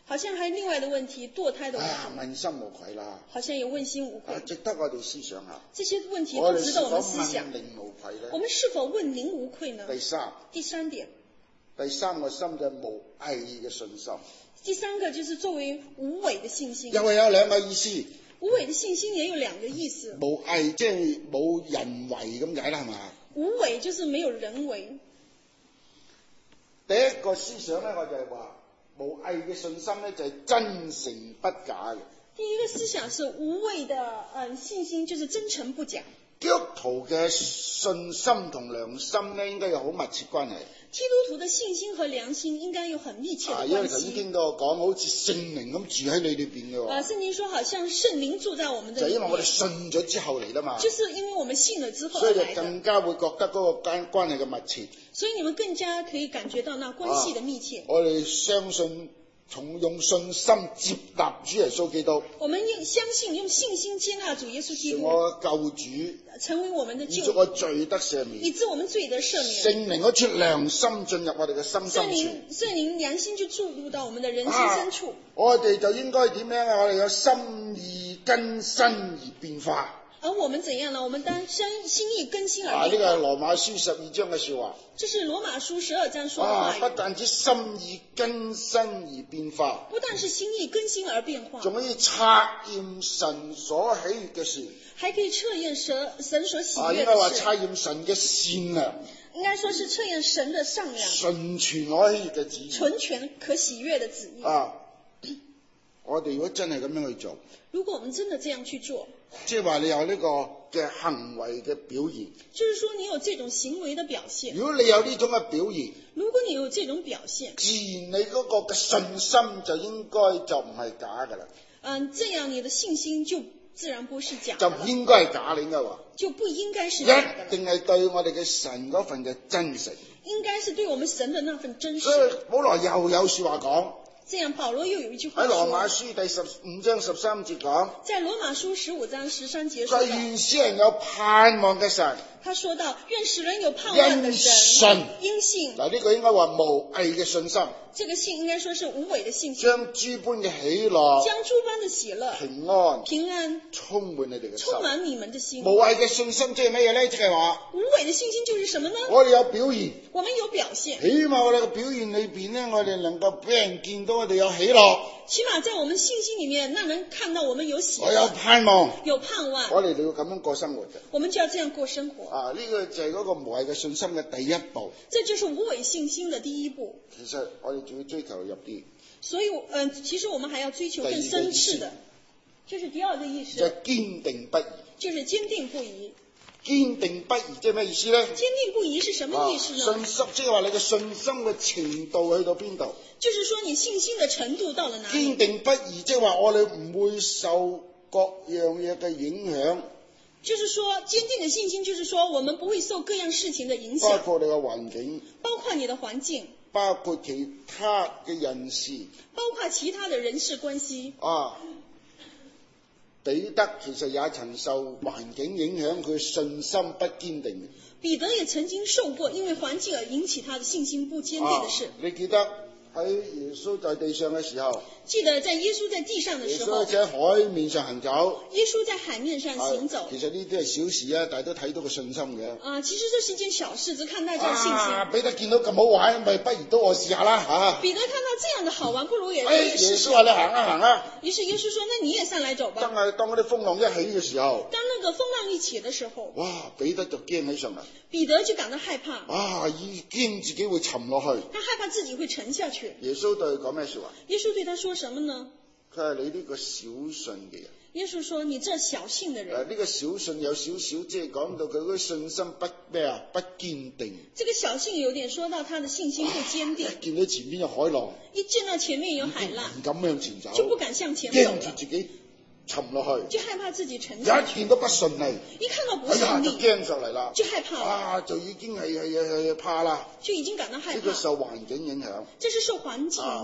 好像還有另外的問題，墮胎的問啊， 題， 問心無愧啦， 好像也問心無愧啊，。值得我哋思想下。 這些問題我哋是都值得我否們思想問。靈無愧我呢？ 們是否問靈無愧呢？ 第三， 第三點， 第三個心就係無偽嘅信心， 第三個就是作為無偽的信心。 又係有兩個意思。 無偽的信心也有兩個意思。 無偽即係冇人為咁解啦，係嘛？ 無偽就是沒有人為。 第一個思想咧，我就係話無偽嘅信心咧，就係真誠不假嘅。 第一個思想是無偽的，嗯，信心就是真誠不假。 基督徒嘅信心同良心咧，應該有好密切關係。 基督徒的信心和良心應該有很密切的啊，因為關頭先係。 聽到我講，好似聖靈咁住喺你裏邊嘅喎。 啊，聖經說好像聖靈住在我們的裏面， 就因為我哋信咗之後嚟啦嘛， 就是因為我們信了之後所以就而來的， 更加會覺得嗰個關關係嘅密切。 所以你們更加可以感覺到那關係的密切。 啊、我哋相信從用信心接納主耶穌基督， 我們用相信用信心接納主耶穌基督， 是我救主， 成為我們的以救主， 致我罪得赦免， 以致我們罪得赦免。 聖靈嗰出良心進入我哋嘅心聖深處。 靈聖靈良心就注入到我們的人心深處。 啊、我哋就應該點樣啊？我哋有心意更新而變化。 而我們怎樣呢？我們當心心意更新啊！ 而呢個係變化。 羅馬書十二章嘅說話。 這是羅馬書十二章說的啊！ 話語。 不但止心意更新而變化， 不但是心意更新而變化， 仲可以測驗神所喜悅嘅事。 還可以測驗神神所喜啊，應悅該話的事。 測驗神嘅善良， 應該說是測驗神的善良、 純全可喜悅嘅旨意。 純全可喜悅的旨意。 啊！我哋如果真係咁樣去做， 如果我們真的這樣去做， 即係話你有呢個嘅行為嘅表現。 就是說你有這種行為的表現。 如果你有呢種嘅表現， 如果你有這種表現， 自然你嗰個嘅信心就應該就唔係假噶啦， 嗯，這樣你的信心就自然不是假就的了， 唔應該係假，你應該話， 就不應該是假的了， 一定係對我哋嘅神嗰份嘅真誠。 應該是對我們神的那份真所以實。 保羅又有說話講。 這樣保羅又有一句話喺羅馬說， 書第十五章十三節講， 在羅馬書十五章十三節說到， 在願使人有盼望嘅神， 他說到願使人有盼望的因神， 信因信， 嗱呢個應該話無偽嘅信心， 這個信應該說是無偽的信心， 將諸般嘅喜樂、 將諸般的喜樂、 平安平安充滿你哋嘅心。 充滿你們的心。 無偽嘅信心即係乜嘢咧？即係話無偽的信心就是什麼呢？ 我哋有表現， 我們有表現， 起碼我哋嘅表現裏邊咧，我哋能夠俾人見到我哋有喜樂， 起碼在我們信心裡面，那能看到我們有喜我有樂， 盼望， 有盼望， 我哋就要咁樣過生活嘅。 我們就要這樣過生活。 啊，呢、這個就係嗰個無偽嘅信心嘅第一步。 這就是無偽信心的第一步。 其實我哋仲要追求入啲。 所以，嗯、呃，其實我們還要追求更深切的，這是第二個意就係思， 堅定不移。 就是堅定不移。 堅定不移即係咩意思咧？ 堅定不移是什麼意思呢？ 啊、信心即係話你嘅信心嘅程度去到邊度？ 就是說你信心的程度到了哪裡？ 堅定不移即係話我哋唔會受各樣嘢嘅影響， 就是說堅定的信心，就是說我們不會受各樣事情的影響， 包括你嘅環境， 包括你的環境， 包括其他嘅人事。 包括其他的人事關係。 啊，彼得其實也曾受環境影響，佢信心不堅定。 彼得也曾經受過因為環境而引起他的信心不堅定的事。 啊、你記得喺耶穌在地上嘅時候， 記得在耶穌在地上的耶時候， 穌喺海面上行走。 耶穌在海面上行走。 啊、其實呢啲係小事啊，但係都睇到個信心嘅。 啊，其實這是一件小事，只看大家的信心。 啊，彼得見到咁好玩，咪不如都我試下啦嚇。 彼得看到這樣的好玩，不如也哎， 也試試。 耶穌話你行啊行啊。 於是耶穌說：那你也上來走吧。 當係當嗰啲風浪一起嘅時候， 當那個風浪一起的時候， 哇！彼得就驚起上嚟。 彼得就感到害怕。 啊！已驚自己會沉落去。 他害怕自己會沉下去。 耶穌對佢講咩説話？ 耶穌對他說什麼呢？ 佢係你呢個小信嘅人。 耶穌說：你這小信的誒、 人。 呢、這個小信有少少，即係講到佢嗰個信心不咩啊？不堅定。 這個小信有點說到他的信心不堅定。 一見到前面有海浪， 一見到前面有海浪， 唔敢向前走， 就不敢向前走驚住了， 自己沉落去。 就害怕自己沉下去。 一見到不順利， 一看到不哎呀就順利， 驚上嚟啦， 就害怕了， 啊就已經係係係係怕啦。 就已經感到害呢、這個怕。 受環境影響。 這是受環境影響。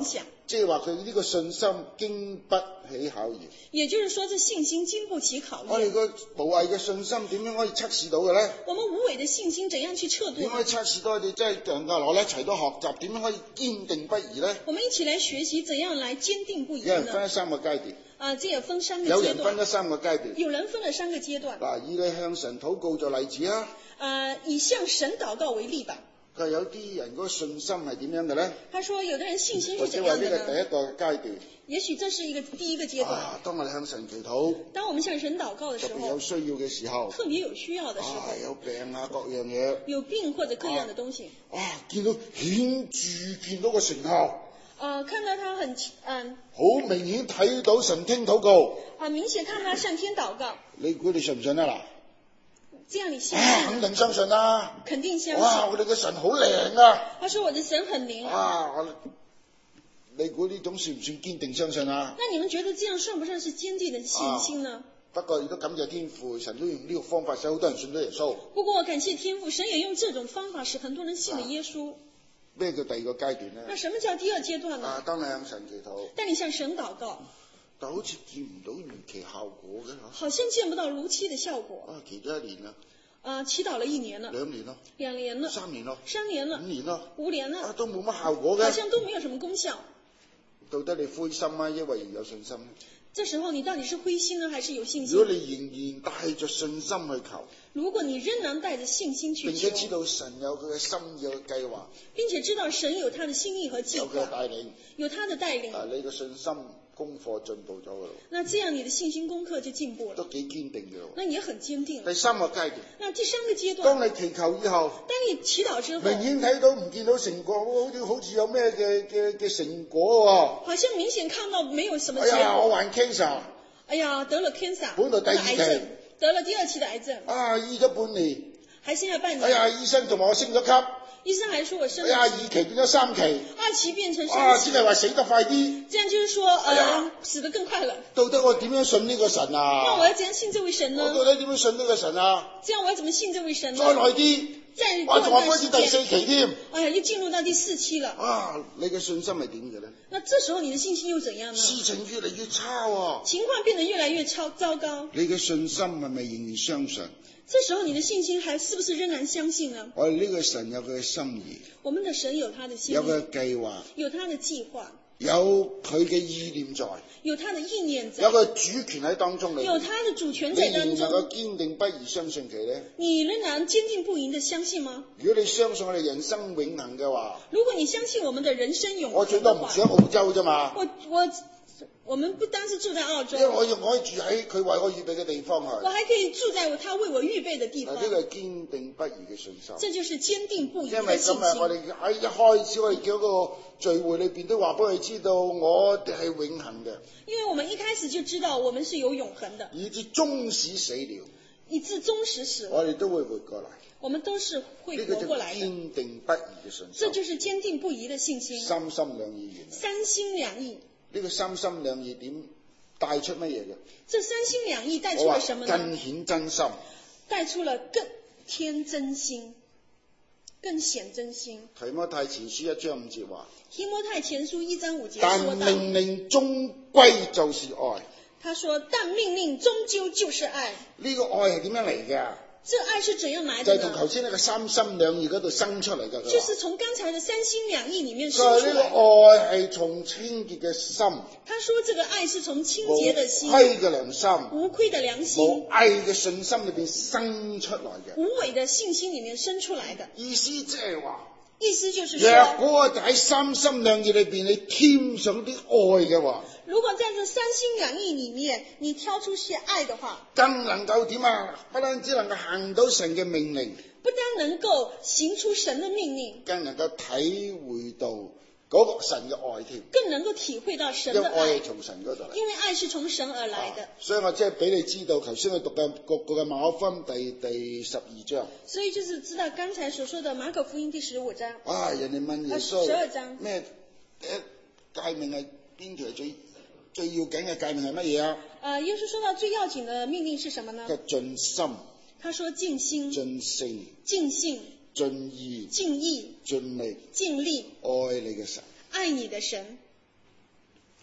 即係話佢呢個信心經不起考驗。 也就是說，這信心經不起考我哋驗。 個無謂嘅信心點樣可以測試到嘅咧？ 我們無謂的信心怎樣去測度？ 點可以測試到我哋真係能夠落嚟一齊都學習？點樣可以堅定不移咧？ 我們一起來學習怎樣來堅定不移有人分呢？ 咗三個階段， 啊，這也分三個階有人分咗段。 三個階段。 有人分了三個階段。 嗱，以你向神禱告做例子啊！ 啊，以向神禱告為例吧。 佢話有啲人嗰個信心係點樣嘅咧？ 他說，有的人信心或是怎樣者話呢個的呢？ 第一個階段。 也許這是一個第一個階段。 啊，當我哋向神祈禱， 當我們向神禱告的時特別有候， 需要嘅時候， 特別有需要的時候啊，，有病啊，各樣嘢， 有病或者各樣的東西， 啊，見到顯著見到個成效， 呃，看到他很嗯好明顯睇到神聽禱告， 啊，明顯看他向天禱告， 你估你信唔信啊？嗱， 這樣你信啊， 不信？ 肯定相信啦！ 肯定相哇， 信。 我哋嘅神好靈啊！ 他說我的神很靈。 啊，我你估呢種算唔算堅定相信啊？ 那你們覺得這樣算不算是堅定的信心呢？ 不過亦都感謝天父，神都用呢個方法使好多人信到耶穌。 不過感謝天父，神也用這種方法使很多人信了耶穌。 咩叫第二個階段呢？ 那什麼叫第二階段呢？ 啊，當你向神祈禱， 但你向神禱告， 但好似見唔到預期效果嘅嚇。 好像見不到如期的效果。 啊，祈咗一年啦， 啊，祈禱了一年了， 兩年咯， 兩年了， 三年咯， 三年了， 五年咯， 五年啊了， 都冇乜效果好嘅。 像都沒有什麼功效。 到底你灰心啊，抑或仍有信心呢？ 這時候你到底是灰心呢，還是有信如果心？ 你仍然帶着信心去求， 如果你仍然帶着信心去求並且，知道神有佢嘅心意嘅計劃， 並且知道神有他的心意和計有佢嘅劃， 帶領， 有他的帶領， 啊，你嘅信心功課進步咗嘅咯， 那這樣你的信心功課就進步了， 都幾堅定嘅咯。 那也很堅定了。 第三個階段， 那第三個階當段， 你祈求以後， 當你祈禱之後， 明顯睇到唔見到成果，好似好似有咩嘅嘅嘅成果喎。 好像明顯看到沒有什麼哎呀， 結果。 我患 cancer， 哎呀，得了 cancer， 本來第二期癌症，得了第二期的癌症， 啊，醫咗半年， 還剩下半哎呀， 年。 醫生仲話我升咗級， 醫生還說我升哎呀， 了二期變咗三期， 二期變成啊， 三期， 即係話死得快啲。 這樣就是說， 哎呀呃，死得更快了。 到底我點樣信呢個神啊？ 那我要怎樣信這位神呢？ 我到底點樣信呢個神啊？ 這樣我要怎麼信這位神呢？ 再耐啲， 再過我仲話一段時開始第四間， 期添。 哎呀，又進入到第四期了。 啊，你嘅信心係點嘅咧？ 那這時候你的信心又怎樣呢？ 事情越嚟越差喎、 情況變得越來越超糟糕。 你嘅信心係咪仍然相信？ 這時候你的信心還是不是仍然相信呢？ 我哋呢個神有佢嘅心意， 我們的神有他的心有佢意， 嘅計劃， 有他的計劃， 有佢嘅意念在， 有他的意念在有，佢主權喺當中嚟。 有他的主權你在當仍然能夠中。 堅定不移相信佢咧？ 你仍然堅定不移的相信嗎？ 如果你相信我哋人生永恆嘅話， 如果你相信我們的人生永我最恆的話多唔住，喺澳洲啫嘛。 我我我們不單是住在澳洲因，為我我可以住喺佢為我預備嘅地方去。 我還可以住在他為我預備的地嗱， 方。 呢個係堅定不移嘅信心。 這就是堅定不移因為的信今日我心。 哋喺一開始我哋叫個聚會裏邊都話俾佢知道，我哋係永恆嘅， 因為我們一開始就知道我們是有永恆的， 以至終使死了， 以至終時死了， 我哋都會活過嚟。 我們都是會呢個就活過來的。 堅定不移嘅信心， 這就是堅定不移的信心。 三心兩意完。 三心兩意， 呢個三心兩意點帶出乜嘢嘅？ 這三心兩意帶出我話了什麼呢？ 更顯真心。 帶出了更添真心，更顯真心。 提摩太前書一章五節話： 提摩太前書一章五節但說到， 命令終歸就是愛。 他說：但命令終究就是愛。 呢個愛係點樣嚟嘅？ 這愛是怎樣來就的呢？ 係從頭先呢個三心兩意嗰度生出嚟嘅。佢就是從剛才的三心兩意裡面生話：呢個出來的。 愛係從清潔嘅心、 他說這個愛是從清無潔的心、 虧嘅良心、 無虧的良無心、 偽嘅信心裏邊生出來嘅。 無偽的信心裡面生出來的。 意思即係話， 意思就是若說， 果我哋喺三心兩意裏邊，你添上啲愛嘅話， 如果在這三心兩意裡面，你挑出些愛的話， 更能夠點啊？不單止能夠行到神嘅命令， 不單能夠行出神的命令， 更能夠體會到嗰個神嘅愛添。 更能夠體會到神因為的愛愛係，從神嗰度嚟。 因為愛是從神而來的。 啊所以我即係俾你知道，頭先我讀嘅個個嘅馬可福音第第十二章。 所以就是知道剛才所說的馬可福音第十五章。 啊！人哋問耶啊十二穌章咩誒誡命係邊條係最最要緊嘅誡命係乜嘢啊？ 呃，耶穌說到最要緊的命令是什麼呢？ 佢盡心、 他說盡心、 盡性、 盡性、 盡意、 盡意、 盡力盡力愛你嘅神。 愛你的神。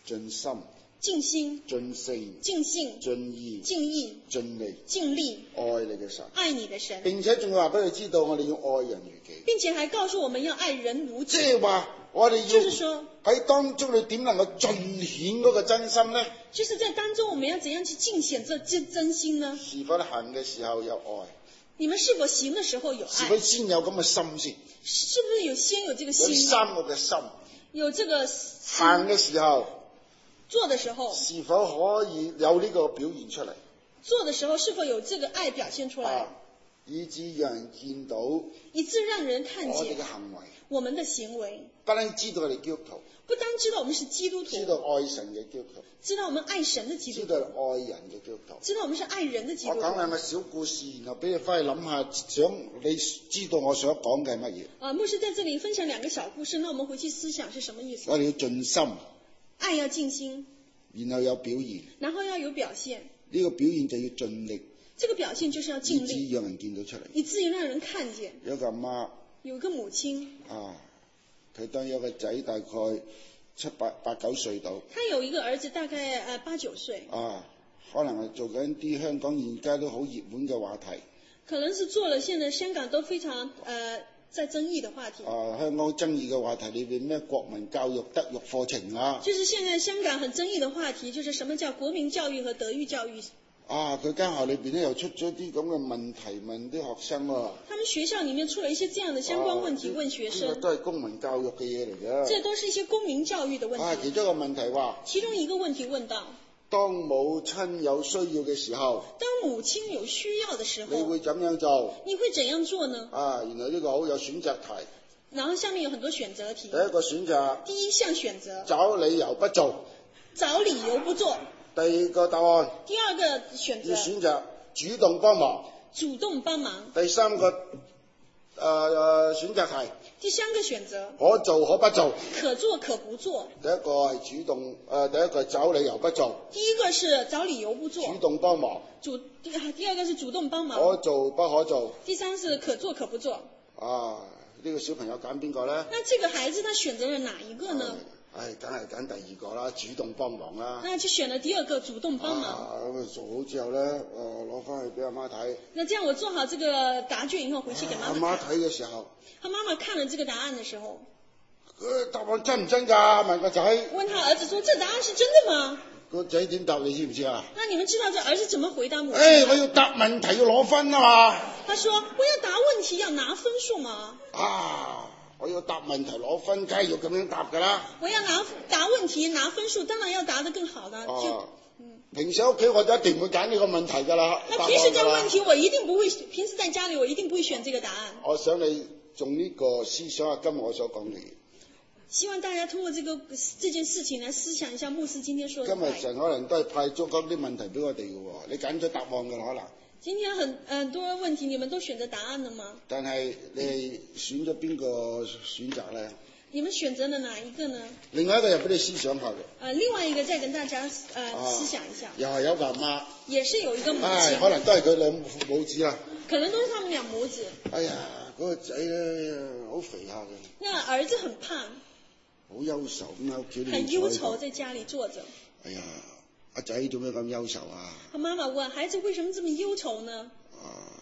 盡心、 盡心、 盡性、 盡性、 盡意、 盡意、 盡力、 盡力愛你嘅神， 愛你的神， 並且仲要話俾佢知道，我哋要愛人如己。 並且還告訴我們要愛人如己。 即係話我哋就是說要喺當中，你點能夠盡顯嗰個真心呢？ 就是在當中，我們要怎樣去盡顯這真真心呢？ 是否行嘅時候有愛？ 你們是否行的時候有愛？ 是否先有咁嘅心先？ 是不是有先有這個有心？ 三個嘅心。 有這個行嘅時候， 做的時候， 是否可以有呢個表現出嚟？ 做的時候是否有這個愛表現出來？ 啊，以致讓人見到以致讓人看我哋見嘅行為， 我們的行為， 不單知道我哋基督徒， 不單知道我們是基督徒， 知道愛神嘅基督徒， 知道我們愛神的基督知徒， 道愛人嘅基督徒。 知道我們是愛人的基我督徒。 講兩個小故事，然後俾你翻去諗下，想你知道我想講嘅係乜嘢。 啊，牧師在這裡分享兩個小故事，那我們回去思想是什麼意思？ 我哋要盡心， 愛要盡心， 然後有表現， 然後要有表現， 呢個表現就要盡力， 這個表現就是要盡以力， 致讓人見到出嚟。 以至於讓人看見。 有一個阿媽有個母親， 啊，佢當有個仔大概七八八九歲到他有一個兒子大概呃八九歲， 啊，可能係做緊啲香港現家都好熱門嘅話題。 可能是做了現在香港都非常呃在爭議的話題。 啊，香港爭議嘅話題裏邊咩國民教育德育課程啊？ 就是現在香港很爭議的話題，就是什麼叫國民教育和德育教育。 啊，佢間校裏邊咧又出咗啲咁嘅問題問啲學生喎。 他們學校裡面出了一些這樣的相關問題問學生。 呢個都係公民教育嘅嘢嚟嘅。 這都是一些公民教育的問題。 啊，其中一個問題話， 其中一個問題問到， 當母親有需要嘅時候， 當母親有需要的時候， 你會怎樣做？ 你會怎樣做呢？ 啊，原來呢個好有選擇題。 然後下面有很多選擇題。 第一個選擇， 第一項選擇， 找理由不做。 找理由不做。 第二個答案， 第二個選擇， 要選擇主動幫忙。 主動幫忙。 第三個誒誒、呃、選擇題， 第三個選擇， 可做可不做。 可做可不做。 第一個係主動誒、呃，第一個係找理由不做。 第一個是找理由不做。 主動幫忙。 主第第二個是主動幫忙。 可做不可做。 第三是可做可不做。 啊，呢、這個小朋友揀邊個咧？ 那這個孩子他選擇了哪一個呢？ 唉，梗係揀第二個啦，主動幫忙啦。 那就選了第二個，主動幫忙。 啊，咁啊做好之後咧，誒攞翻去俾阿媽睇。那這樣我做好這個答卷以後，回去給媽媽。 阿媽睇嘅時候， 他媽媽看了這個答案的時候， 佢答案真唔真㗎？問個仔。 問他兒子說：這答案是真的嗎？ 個仔點答你知唔知啊？ 那你們知道這兒子怎麼回答母親？ 誒，我要答問題要攞分啊嘛。 他說：我要答問題要拿分數嘛。 啊！我要答問題攞分，梗係要咁樣答㗎啦。 我要拿答問題拿分數，當然要答得更好啦。 啊、 就嗯， 平時喺屋企我就一定會揀呢個問題㗎啦。 那平時這個問題我一定不會，平時在家裡我一定不會選這個答案。 我想你用呢個思想下今日我所講嘅嘢。 希望大家通過這個這件事情來思想一下牧師今天說的。 今日神可能都係派咗嗰啲問題俾我哋嘅喎，你揀咗答案㗎可能。 今天很很多問題，你們都選擇答案了嗎？ 但係你係選咗邊個選擇咧？ 你們選擇了哪一個呢？ 另外一個又俾你思想下嘅。 呃，另外一個再跟大家呃、啊、思想一下。 又係有個阿媽。 也是有一個母親。 唉，可能都係佢兩母子啦。 可能都是他們兩母子。 哎呀，嗰、那個仔咧好肥下嘅。 那兒子很胖。 好憂愁咁喺屋企。 很憂愁，在家裡坐着。 哎呀。阿仔做咩咁憂愁啊？ 他媽媽問孩子為什麼這麼憂愁呢？ 啊，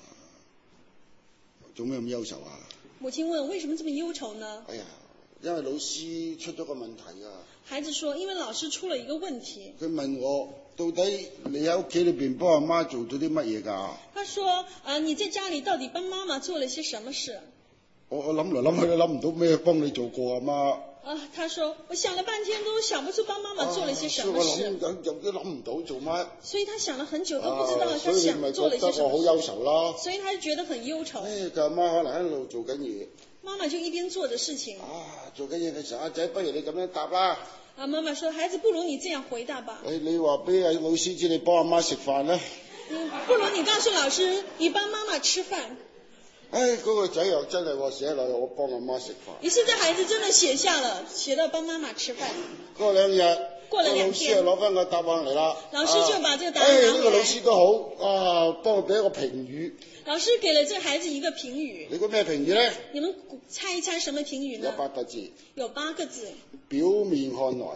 做咩咁憂愁啊？ 母親問為什麼這麼憂愁呢？ 哎呀，因為老師出咗個問題啊。 孩子說因為老師出了一個問題。 佢問我到底你喺屋企裏邊幫阿媽做咗啲乜嘢㗎？ 他說啊、呃，你在家裡到底幫媽媽做了些什麼事？ 我我諗嚟諗去都諗唔到咩幫你做過阿媽。 啊，他說我想了半天都想不出幫媽媽做了些什麼事。 啊、我諗有啲諗唔到做乜。 所以他想了很久都不知道他想做了些什麼事。 所以你咪覺得我好憂愁啦。 所以他就覺得很憂愁。 誒，佢阿媽可能一路做緊嘢。 媽媽就一邊做着事情。 啊，做緊嘢嘅時候，阿仔不如你咁樣答啦。 啊，媽媽說孩子不如你這樣回答吧。 誒，你話俾阿老師知你幫阿媽食飯咧。 嗯，不如你告訴老師你幫媽媽吃飯。 唉，嗰個仔又真係我寫落去，我幫阿媽食飯。 於是這孩子真的寫下了，寫到幫媽媽吃飯。 過兩日， 過了兩天， 老師又攞翻個答案嚟啦。 老師就把這個答案拿回來。 唉，呢個老師都好啊，幫我俾一個評語。 老師給了這個孩子一個評語。 你估咩評語咧？ 你們猜一猜什麼評語呢？ 有八個字。 有八個字。 表面看來。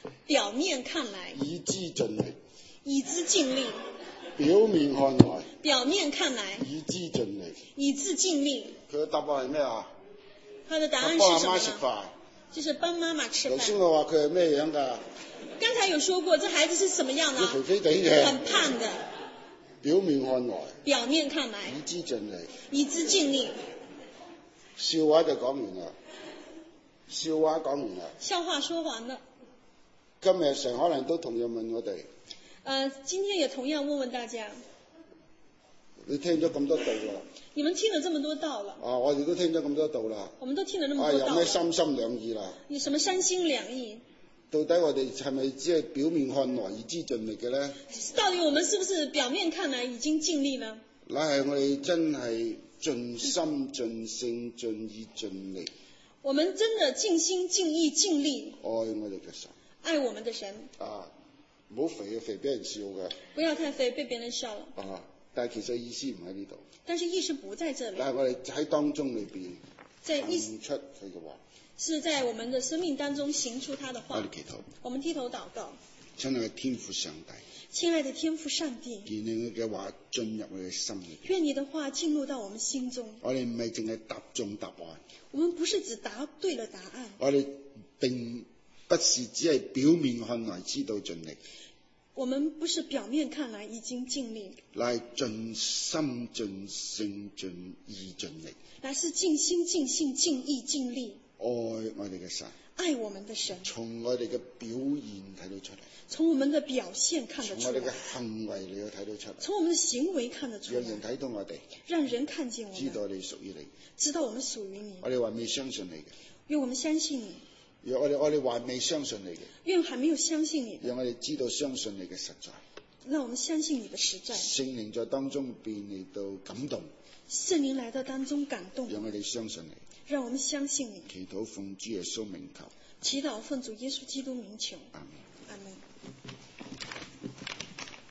表面看來以知盡力， 以知盡力， 表面看來表面看來以知盡力。 以知盡力。 佢嘅答案係咩啊？ 他的答案幫阿是什麼呢？ 媽食飯。 就是幫媽媽吃頭先飯。 我話佢係咩樣㗎？ 剛才有說過，這孩子是什麼樣佢肥的？ 肥地嘅， 很胖的。 表面看來表面看來以知盡力。 以知盡力。 笑話就講完啦，笑話講完啦。 笑話說完了。 今日成可能都同樣問我哋， 呃，今天也同樣問問大家， 你聽咗咁多道啦， 你們聽了這麼多道了， 啊，我哋都聽咗咁多道啦， 我們都聽了那麼啊， 多道了， 有咩三心兩意啦？ 有什麼三心兩意？ 到底我哋係咪只係表面看來以知盡力嘅咧？ 到底我們是不是表面看來已經盡力呢？ 乃係我哋真係盡心盡性盡意盡力我們真的盡心盡意盡力愛我哋嘅神。 愛我們的神。 啊，唔好肥啊，肥俾人笑嘅。 不要太肥，被別人笑了。 啊，但係其實意思唔喺呢度。 但是意思不在這裏。 但係我哋喺當中裏邊在意行出佢嘅話。 是在我們的生命當中行出他的話。 我哋祈禱。 我們低頭禱告。 親愛嘅天父上帝。 親愛的天父上帝。 願你嘅話進入我哋嘅心裏。 願你的話進入到我們心中。 我哋唔係淨係答中答案。 我們不是只答對了答案。 我哋並不是只係表面看來知道盡力。 我們不是表面看來已經盡力， 乃盡心盡性盡意盡力。 乃是盡心盡性盡意盡力愛我哋嘅神。 愛我們的神。 從我哋嘅表現睇到出嚟。 從我們的表現看得出來。 從我哋嘅行為你要睇到出嚟。 從我們的行為看得出來。 讓人睇到我哋。 讓人看見我們。 知道你屬於你。 知道我們屬於你。 我哋還未相信你嘅。 願我們相信你。 讓我哋我哋還未相信你嘅。 願還沒有相信你。 讓我哋知道相信你嘅實在。 讓我們相信你的實在。 聖靈在當中便嚟到感動。 聖靈來到當中感動。 讓我哋相信你。 讓我們相信你。 祈禱奉主耶穌名求。 祈禱奉主耶穌基督名求。 阿門。